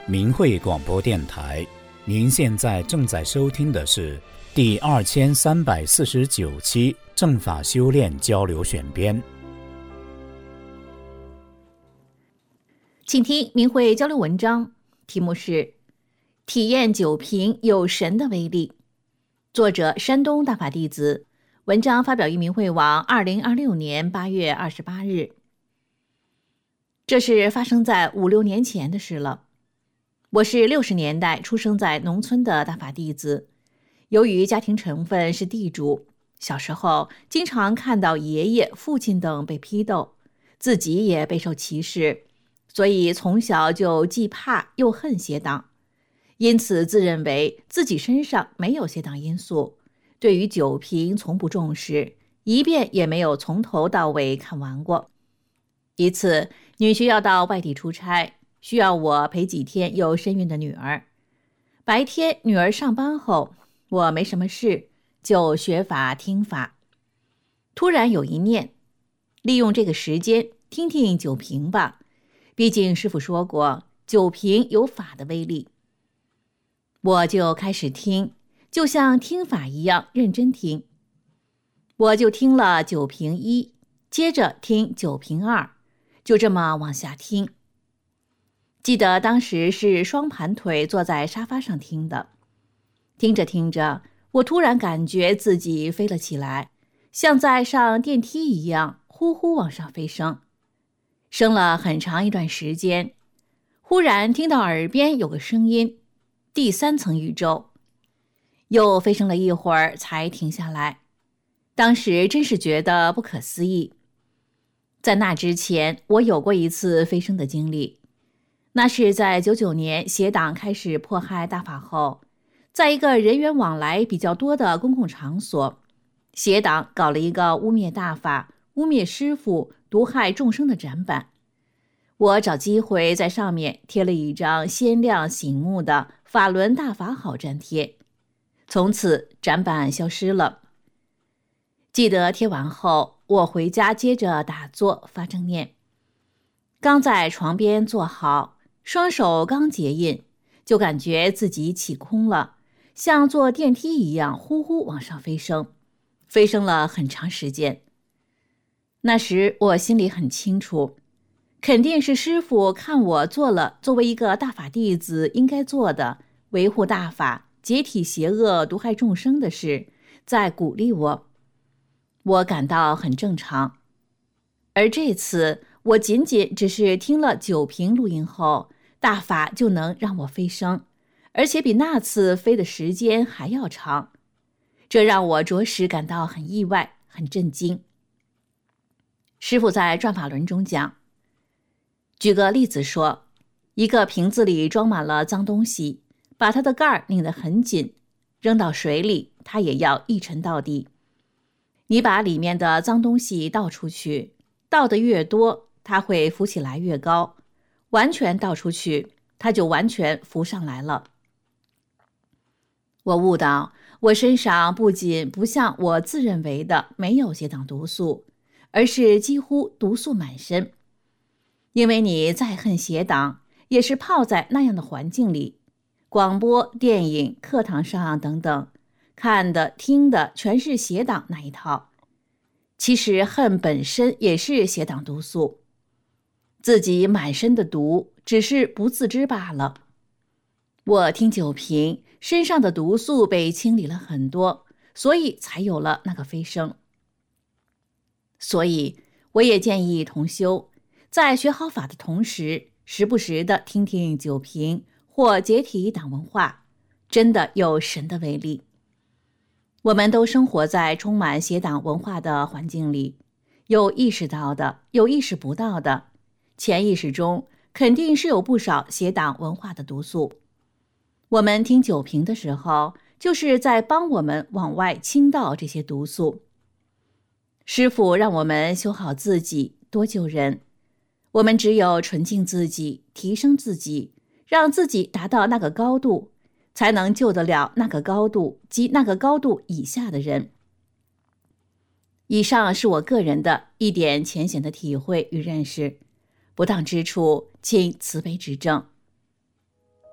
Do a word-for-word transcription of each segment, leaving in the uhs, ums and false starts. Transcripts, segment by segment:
明慧广播电台，您现在正在收听的是第二千三百四十九期正法修炼交流选编。 请听明慧交流文章，题目是体验酒瓶有神的威力，作者山东大法弟子，文章发表于明慧网二零二六年八月二十八日。这是发生在五六年前的事了。我是六十年代出生在农村的大法弟子，由于家庭成分是地主，小时候经常看到爷爷、父亲等被批斗，自己也备受歧视，所以从小就既怕又恨邪党，因此自认为自己身上没有邪党因素，对于酒瓶从不重视，一遍也没有从头到尾看完过。一次，女婿要到外地出差，需要我陪几天有身孕的女儿。白天女儿上班后，我没什么事，就学法听法。突然有一念，利用这个时间听听酒瓶吧，毕竟师父说过酒瓶有法的威力。我就开始听，就像听法一样认真听。我就听了酒瓶一，接着听酒瓶二，就这么往下听。记得当时是双盘腿坐在沙发上听的，听着听着，我突然感觉自己飞了起来，像在上电梯一样呼呼往上飞升，升了很长一段时间。忽然听到耳边有个声音，第三层宇宙，又飞升了一会儿才停下来。当时真是觉得不可思议。在那之前，我有过一次飞升的经历，那是在九九年邪党开始迫害大法后，在一个人员往来比较多的公共场所，邪党搞了一个污蔑大法、污蔑师父、毒害众生的展板。我找机会在上面贴了一张鲜亮醒目的法轮大法好粘贴，从此展板消失了。记得贴完后，我回家接着打坐发正念，刚在床边坐好，双手刚结印，就感觉自己起空了，像坐电梯一样呼呼往上飞升，飞升了很长时间。那时我心里很清楚，肯定是师父看我做了作为一个大法弟子应该做的维护大法、解体邪恶、毒害众生的事，在鼓励我。我感到很正常。而这次我仅仅只是听了酒瓶录音后，大法就能让我飞升，而且比那次飞的时间还要长，这让我着实感到很意外，很震惊。师父在转法轮中讲，举个例子说，一个瓶子里装满了脏东西，把它的盖儿拧得很紧，扔到水里，它也要一沉到底。你把里面的脏东西倒出去，倒得越多，它会浮起来越高，完全倒出去，它就完全浮上来了。我悟到，我身上不仅不像我自认为的没有邪党毒素，而是几乎毒素满身。因为你再恨邪党，也是泡在那样的环境里，广播、电影、课堂上等等，看的听的全是邪党那一套。其实恨本身也是邪党毒素，自己满身的毒，只是不自知罢了。我听酒瓶，身上的毒素被清理了很多，所以才有了那个飞升。所以我也建议同修，在学好法的同时，时不时的听听酒瓶或解体党文化，真的有神的威力。我们都生活在充满邪党文化的环境里，有意识到的，有意识不到的，潜意识中肯定是有不少邪党文化的毒素。我们听酒瓶的时候，就是在帮我们往外倾倒这些毒素。师父让我们修好自己，多救人。我们只有纯净自己，提升自己，让自己达到那个高度，才能救得了那个高度及那个高度以下的人。以上是我个人的一点浅显的体会与认识，不当之处请慈悲指正。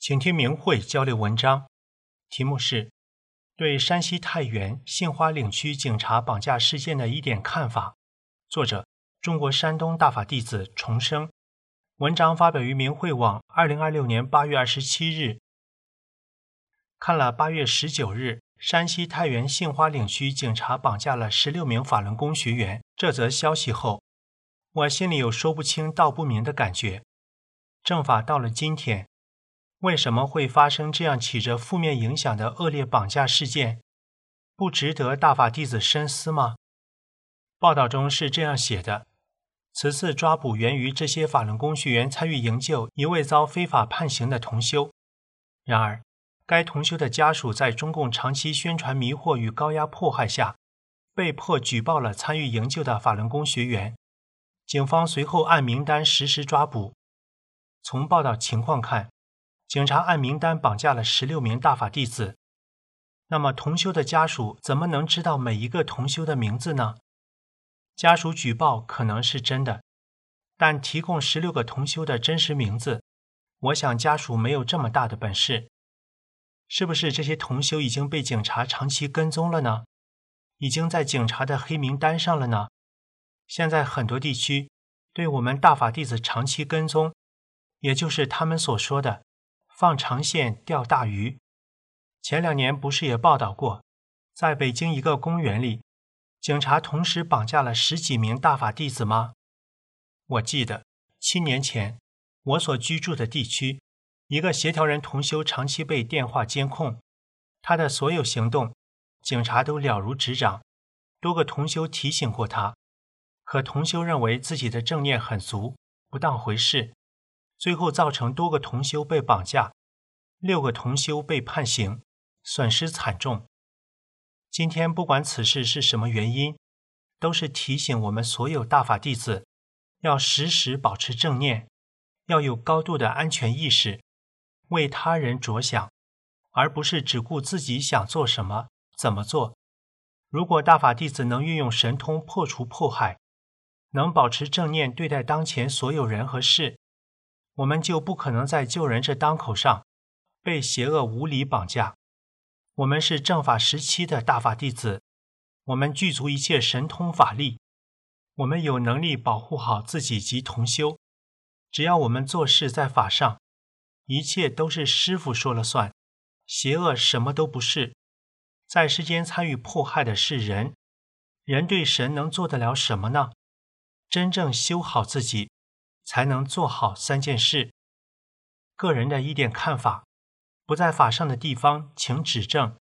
请听明慧交流文章，题目是对山西太原杏花岭区警察绑架事件的一点看法，作者中国山东大法弟子重生，文章发表于明慧网二零二六年八月二十七日。看了八月十九日山西太原杏花岭区警察绑架了十六名法轮功学员这则消息后，我心里有说不清道不明的感觉。政法到了今天，为什么会发生这样起着负面影响的恶劣绑架事件？不值得大法弟子深思吗？报道中是这样写的：此次抓捕源于这些法轮功学员参与营救一位遭非法判刑的同修。然而，该同修的家属在中共长期宣传迷惑与高压迫害下，被迫举报了参与营救的法轮功学员。警方随后按名单实施抓捕。从报道情况看，警察按名单绑架了十六名大法弟子。那么同修的家属怎么能知道每一个同修的名字呢？家属举报可能是真的，但提供十六个同修的真实名字，我想家属没有这么大的本事。是不是这些同修已经被警察长期跟踪了呢？已经在警察的黑名单上了呢？现在很多地区对我们大法弟子长期跟踪，也就是他们所说的放长线钓大鱼。前两年不是也报道过，在北京一个公园里，警察同时绑架了十几名大法弟子吗？我记得七年前我所居住的地区，一个协调人同修长期被电话监控，他的所有行动警察都了如指掌，多个同修提醒过他，可同修认为自己的正念很足，不当回事，最后造成多个同修被绑架，六个同修被判刑，损失惨重。今天不管此事是什么原因，都是提醒我们所有大法弟子要时时保持正念，要有高度的安全意识，为他人着想，而不是只顾自己想做什么怎么做。如果大法弟子能运用神通破除迫害，能保持正念对待当前所有人和事，我们就不可能在救人这当口上被邪恶无理绑架。我们是正法时期的大法弟子，我们具足一切神通法力，我们有能力保护好自己及同修。只要我们做事在法上，一切都是师父说了算，邪恶什么都不是。在世间参与迫害的是人，人对神能做得了什么呢？真正修好自己，才能做好三件事。个人的一点看法，不在法上的地方请指正。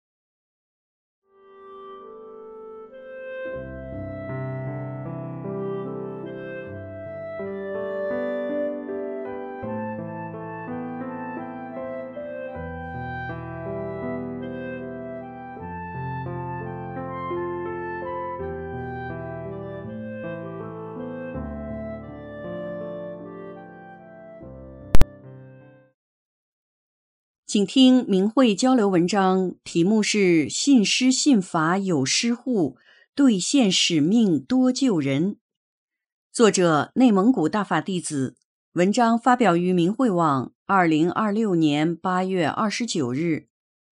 请听明慧交流文章，题目是信师信法有师护，兑现使命多救人。作者内蒙古大法弟子，文章发表于明慧网二零二六年八月二十九日。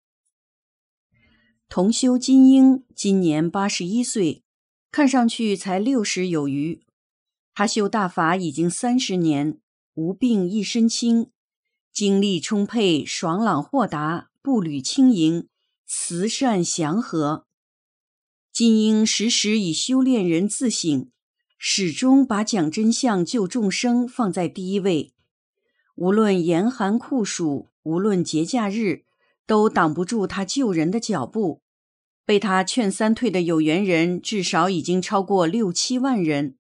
同修金英今年八十一岁，看上去才六十有余。他修大法已经三十年，无病一身轻，精力充沛，爽朗豁达，步履轻盈，慈善祥和。金英时时以修炼人自省，始终把讲真相救众生放在第一位。无论严寒酷暑，无论节假日，都挡不住他救人的脚步。被他劝三退的有缘人至少已经超过六七万人。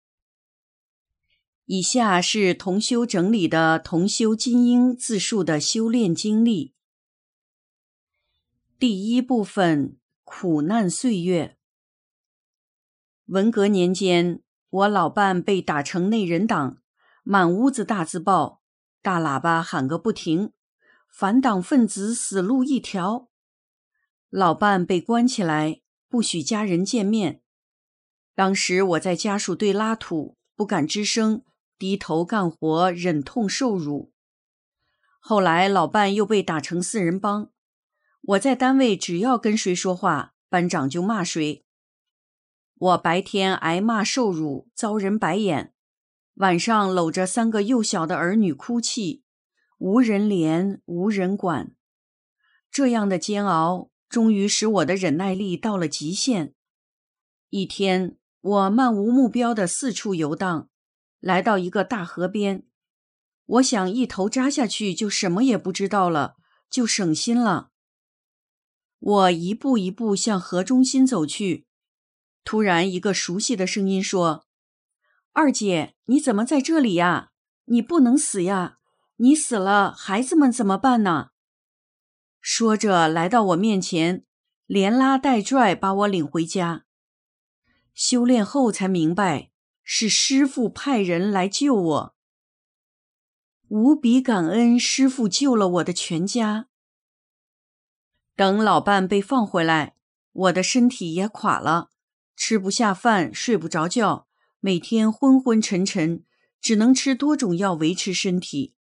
以下是同修整理的同修金英自述的修炼经历。第一部分：苦难岁月。文革年间，我老伴被打成内人党，满屋子大字报，大喇叭喊个不停，反党分子死路一条。老伴被关起来，不许家人见面。当时我在家属队拉土，不敢吱声，低头干活，忍痛受辱。 后来老伴又被打成四人帮，我在单位只要跟谁说话，班长就骂谁。我白天挨骂受辱，遭人白眼，晚上搂着三个幼小的儿女哭泣，无人怜，无人管。这样的煎熬终于使我的忍耐力到了极限。一天，我漫无目标地四处游荡，来到一个大河边，我想一头扎下去就什么也不知道了，就省心了。我一步一步向河中心走去，突然一个熟悉的声音说：二姐，你怎么在这里呀？你不能死呀，你死了孩子们怎么办呢？说着来到我面前，连拉带拽把我领回家。修炼后才明白，是师父派人来救我。无比感恩师父救了我的全家。等老伴被放回来，我的身体也垮了，吃不下饭，睡不着觉，每天昏昏沉沉，只能吃多种药维持身体。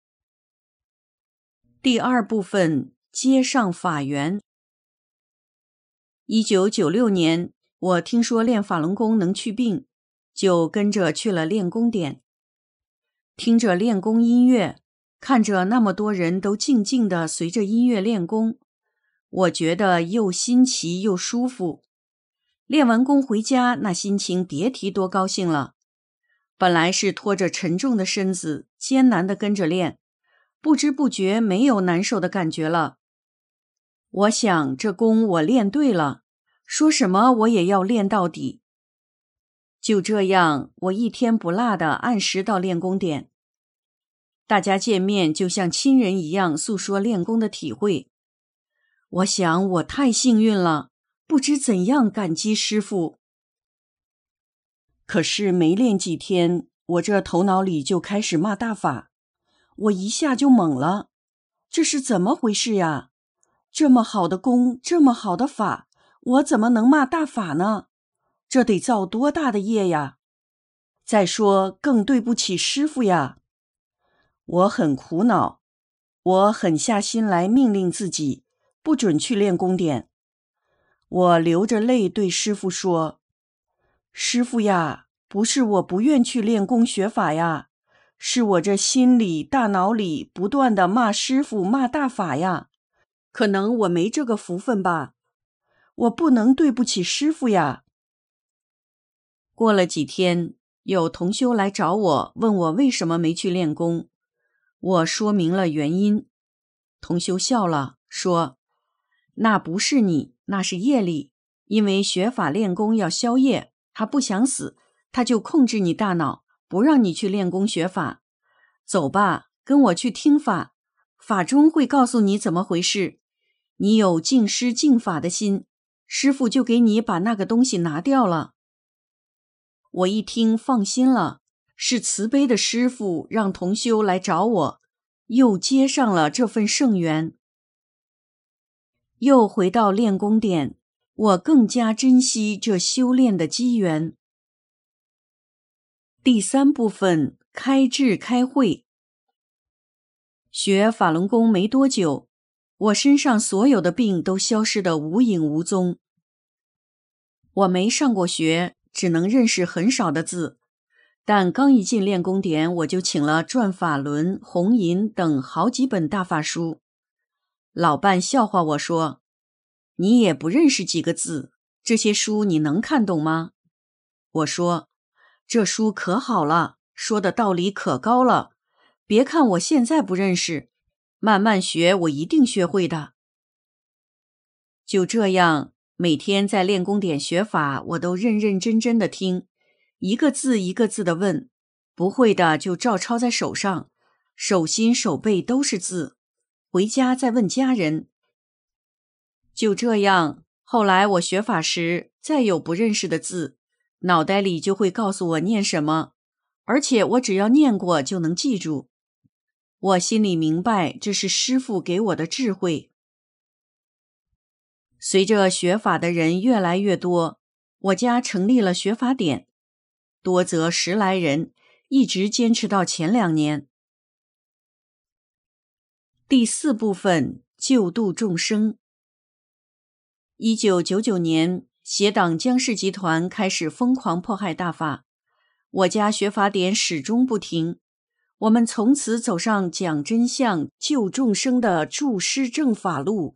第二部分，接上法缘。一九九六年，我听说练法轮功能去病，就跟着去了练功点。听着练功音乐，看着那么多人都静静地随着音乐练功，我觉得又新奇又舒服。练完功回家，那心情别提多高兴了。本来是拖着沉重的身子，艰难地跟着练，不知不觉没有难受的感觉了。我想这功我练对了，说什么我也要练到底。就这样，我一天不落地按时到练功点。大家见面就像亲人一样诉说练功的体会。我想我太幸运了，不知怎样感激师父。可是没练几天，我这头脑里就开始骂大法，我一下就懵了，这是怎么回事呀？这么好的功，这么好的法，我怎么能骂大法呢？这得造多大的业呀！再说更对不起师父呀！我很苦恼，我狠下心来命令自己，不准去练功点。我流着泪对师父说：师父呀，不是我不愿去练功学法呀，是我这心里大脑里不断地骂师父骂大法呀，可能我没这个福分吧，我不能对不起师父呀。过了几天，有同修来找我，问我为什么没去练功。我说明了原因，同修笑了，说：那不是你，那是业力，因为学法练功要消业，他不想死，他就控制你大脑，不让你去练功学法。走吧，跟我去听法，法中会告诉你怎么回事。你有敬师敬法的心，师父就给你把那个东西拿掉了。我一听放心了，是慈悲的师父让同修来找我，又接上了这份圣缘。又回到练功点，我更加珍惜这修炼的机缘。第三部分，开智开慧。学法轮功没多久，我身上所有的病都消失得无影无踪。我没上过学，只能认识很少的字，但刚一进练功点，我就请了《转法轮》《红银》等好几本大法书。老伴笑话我说：你也不认识几个字，这些书你能看懂吗？我说：这书可好了，说的道理可高了，别看我现在不认识，慢慢学我一定学会的。就这样，每天在练功点学法，我都认认真真的听，一个字一个字的问，不会的就照抄在手上，手心手背都是字，回家再问家人。就这样，后来我学法时，再有不认识的字，脑袋里就会告诉我念什么，而且我只要念过就能记住。我心里明白，这是师父给我的智慧。随着学法的人越来越多，我家成立了学法点，多则十来人，一直坚持到前两年。 第四部分，救度众生。一九九九年，邪党江氏集团开始疯狂迫害大法，我家学法典始终不停。我们从此走上讲真相、救众生的助师正法路。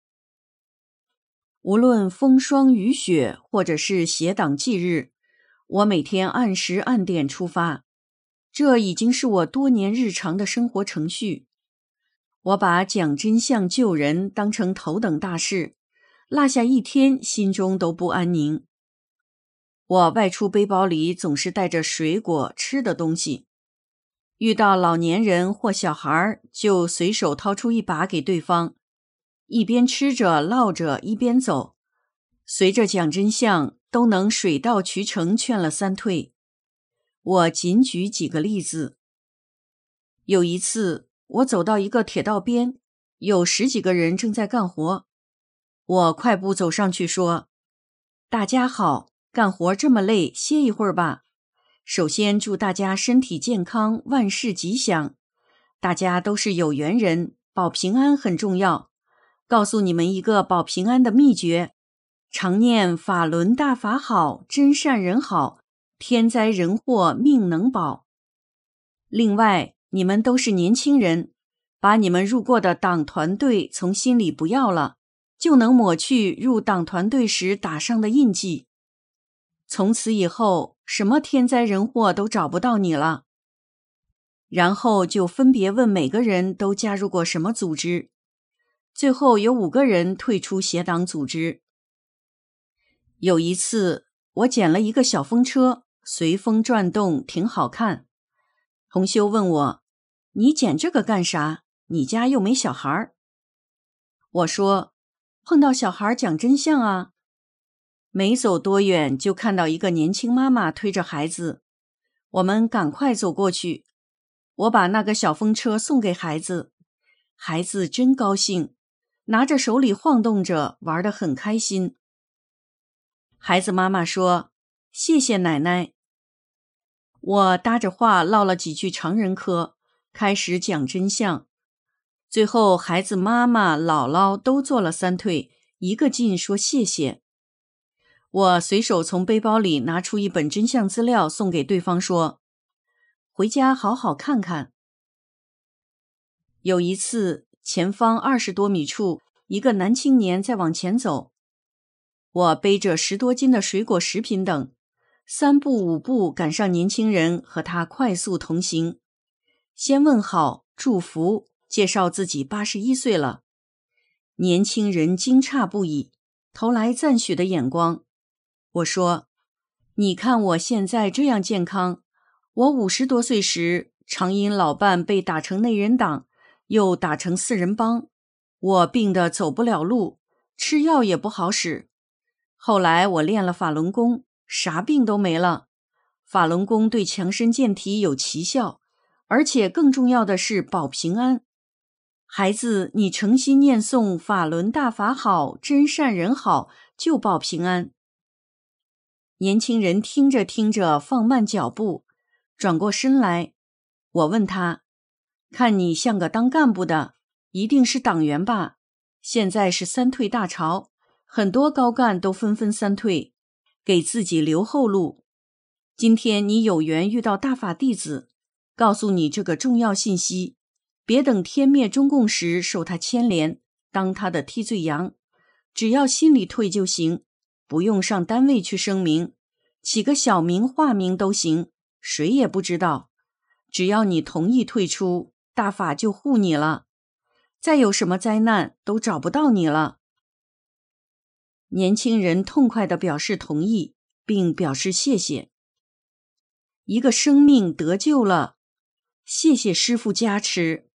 无论风霜雨雪，或者是邪党忌日，我每天按时按点出发，这已经是我多年日常的生活程序。我把讲真相救人当成头等大事，落下一天心中都不安宁。我外出背包里总是带着水果吃的东西，遇到老年人或小孩就随手掏出一把给对方，一边吃着唠着一边走，随着讲真相都能水到渠成，劝了三退。我仅举几个例子。有一次我走到一个铁道边，有十几个人正在干活，我快步走上去说：大家好，干活这么累，歇一会儿吧。首先祝大家身体健康，万事吉祥。大家都是有缘人，保平安很重要。告诉你们一个保平安的秘诀，常念法轮大法好，真善人好，天灾人祸命能保。另外，你们都是年轻人，把你们入过的党团队从心里不要了，就能抹去入党团队时打上的印记。从此以后，什么天灾人祸都找不到你了。然后就分别问每个人都加入过什么组织，最后有五个人退出邪党组织。有一次，我捡了一个小风车，随风转动，挺好看。同修问我：你捡这个干啥？你家又没小孩。我说：碰到小孩讲真相啊。没走多远，就看到一个年轻妈妈推着孩子，我们赶快走过去。我把那个小风车送给孩子，孩子真高兴，拿着手里晃动着，玩得很开心。孩子妈妈说：谢谢奶奶。我搭着话唠了几句常人嗑，开始讲真相。最后孩子妈妈、姥姥都做了三退，一个劲说谢谢。我随手从背包里拿出一本真相资料送给对方说：回家好好看看。有一次，前方二十多米处，一个男青年在往前走，我背着十多斤的水果食品等，三步五步赶上年轻人，和他快速同行。先问好，祝福，介绍自己八十一岁了。年轻人惊诧不已，投来赞许的眼光。我说：你看我现在这样健康，我五十多岁时，常因老伴被打成内人党，又打成四人帮，我病得走不了路，吃药也不好使。后来我练了法轮功，啥病都没了。法轮功对强身健体有奇效，而且更重要的是保平安。孩子，你诚心念诵法轮大法好，真善人好，就保平安。年轻人听着听着放慢脚步，转过身来。我问他：看你像个当干部的，一定是党员吧？现在是三退大潮，很多高干都纷纷三退，给自己留后路。今天你有缘遇到大法弟子，告诉你这个重要信息，别等天灭中共时受他牵连，当他的替罪羊，只要心里退就行，不用上单位去声明，起个小名化名都行，谁也不知道。只要你同意退出，大法就护你了，再有什么灾难都找不到你了。年轻人痛快地表示同意，并表示谢谢。一个生命得救了，谢谢师父加持。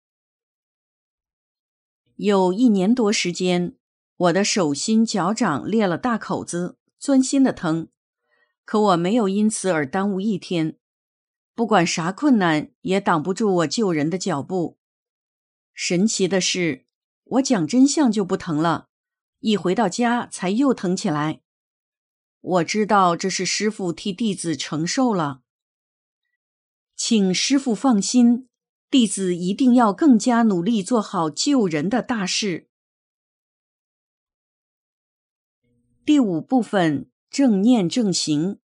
有一年多时间，我的手心脚掌裂了大口子，钻心的疼，可我没有因此而耽误一天。不管啥困难，也挡不住我救人的脚步。神奇的是，我讲真相就不疼了，一回到家才又疼起来。我知道这是师父替弟子承受了。请师父放心， 弟子一定要更加努力做好救人的大事。第五部分，正念正行。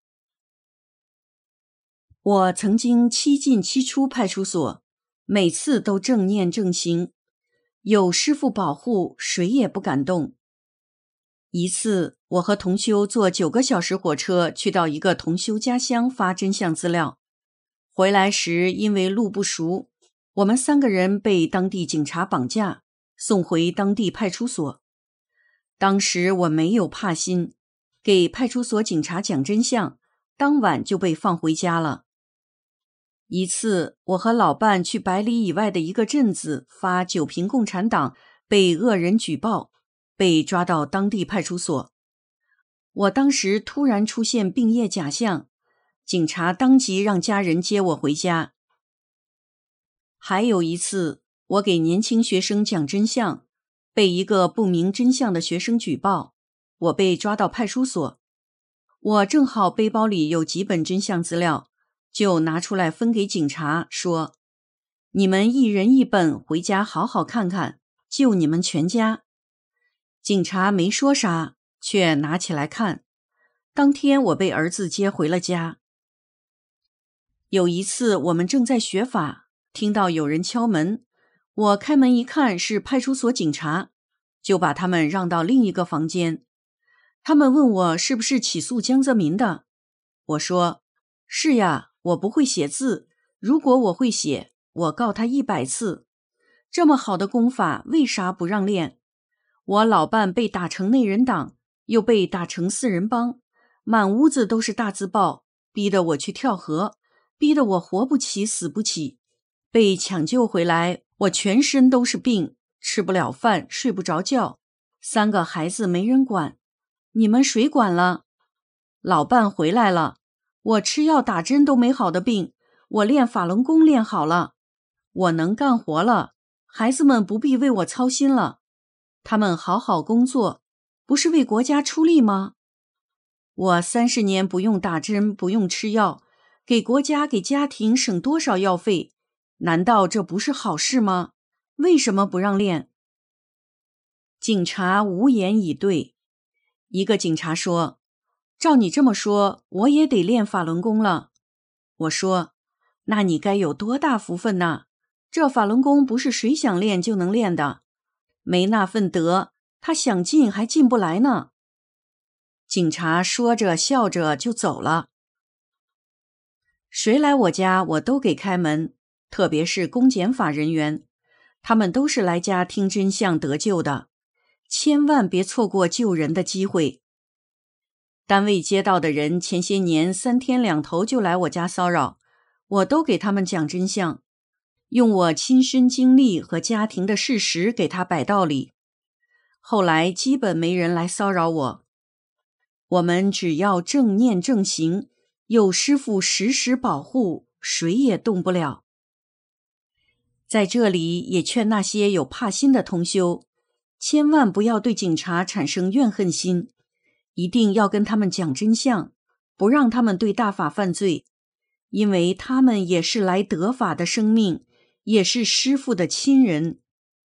我曾经七进七出派出所，每次都正念正行，有师父保护，谁也不敢动。一次，我和同修坐九个小时火车去到一个同修家乡发真相资料，回来时因为路不熟，我们三个人被当地警察绑架，送回当地派出所。当时我没有怕心，给派出所警察讲真相，当晚就被放回家了。一次，我和老伴去百里以外的一个镇子发九平共产党，被恶人举报，被抓到当地派出所。我当时突然出现病业假象，警察当即让家人接我回家。还有一次，我给年轻学生讲真相，被一个不明真相的学生举报，我被抓到派出所。我正好背包里有几本真相资料，就拿出来分给警察，说：你们一人一本，回家好好看看，救你们全家。警察没说啥，却拿起来看。当天我被儿子接回了家。有一次我们正在学法，听到有人敲门，我开门一看是派出所警察，就把他们让到另一个房间。他们问我是不是起诉江泽民的，我说：是呀，我不会写字，如果我会写，我告他一百次。这么好的功法，为啥不让练？我老伴被打成内人党，又被打成四人帮，满屋子都是大字报，逼得我去跳河，逼得我活不起死不起。被抢救回来，我全身都是病，吃不了饭，睡不着觉，三个孩子没人管。你们谁管了？老伴回来了，我吃药打针都没好的病，我练法轮功练好了，我能干活了，孩子们不必为我操心了，他们好好工作，不是为国家出力吗？我三十年不用打针，不用吃药，给国家给家庭省多少药费，难道这不是好事吗？为什么不让练？警察无言以对。一个警察说：照你这么说，我也得练法轮功了。我说：那你该有多大福分呐，这法轮功不是谁想练就能练的，没那份德，他想进还进不来呢。警察说着笑着就走了。谁来我家我都给开门，特别是公检法人员，他们都是来家听真相得救的，千万别错过救人的机会。单位接到的人前些年三天两头就来我家骚扰，我都给他们讲真相，用我亲身经历和家庭的事实给他摆道理。后来基本没人来骚扰我。我们只要正念正行，有师父时时保护，谁也动不了。在这里也劝那些有怕心的同修，千万不要对警察产生怨恨心，一定要跟他们讲真相，不让他们对大法犯罪，因为他们也是来得法的生命，也是师父的亲人。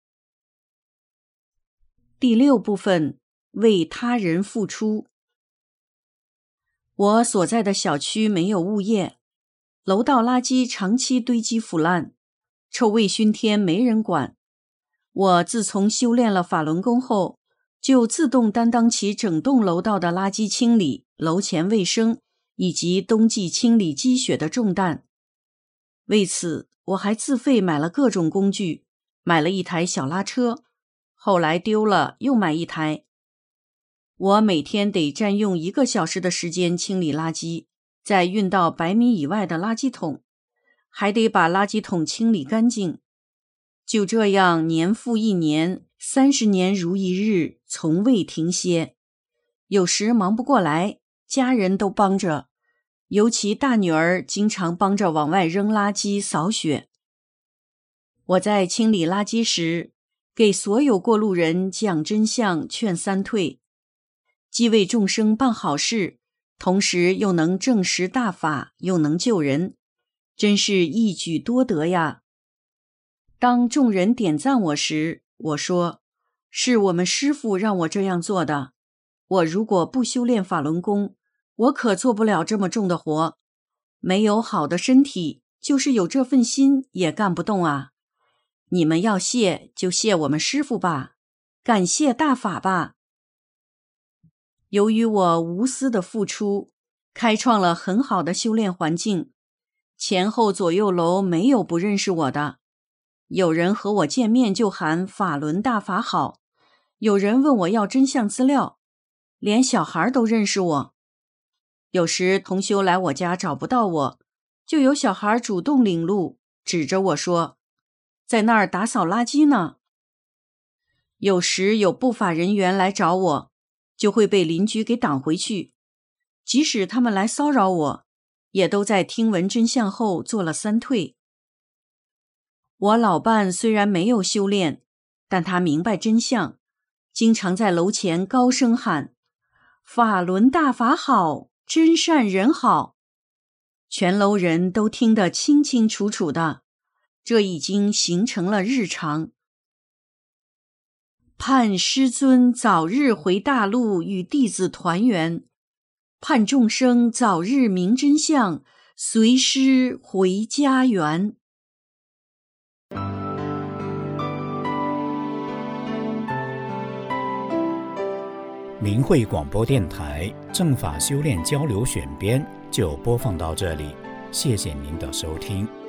第六部分，为他人付出。我所在的小区没有物业，楼道垃圾长期堆积腐烂，臭味熏天，没人管。我自从修炼了法轮功后，就自动担当起整栋楼道的垃圾清理、楼前卫生以及冬季清理积雪的重担。为此，我还自费买了各种工具，买了一台小拉车，后来丢了又买一台。我每天得占用一个小时的时间清理垃圾，再运到百米以外的垃圾桶，还得把垃圾桶清理干净。就这样年复一年，三十年如一日，从未停歇。有时忙不过来，家人都帮着，尤其大女儿经常帮着往外扔垃圾、扫雪。我在清理垃圾时，给所有过路人讲真相，劝三退，既为众生办好事，同时又能证实大法，又能救人，真是一举多得呀。 当众人点赞我时，我说，是我们师父让我这样做的。我如果不修炼法轮功，我可做不了这么重的活。没有好的身体，就是有这份心也干不动啊。你们要谢就谢我们师父吧，感谢大法吧。由于我无私的付出，开创了很好的修炼环境，前后左右楼没有不认识我的。有人和我见面就喊法轮大法好，有人问我要真相资料，连小孩都认识我。有时同修来我家找不到我，就有小孩主动领路，指着我说，在那儿打扫垃圾呢。有时有不法人员来找我，就会被邻居给挡回去。即使他们来骚扰我，也都在听闻真相后做了三退。我老伴虽然没有修炼，但他明白真相，经常在楼前高声喊，法轮大法好，真善人好。全楼人都听得清清楚楚的，这已经形成了日常。盼师尊早日回大陆与弟子团圆，盼众生早日明真相，随师回家园。 明慧广播电台正法修炼交流选编就播放到这里，谢谢您的收听。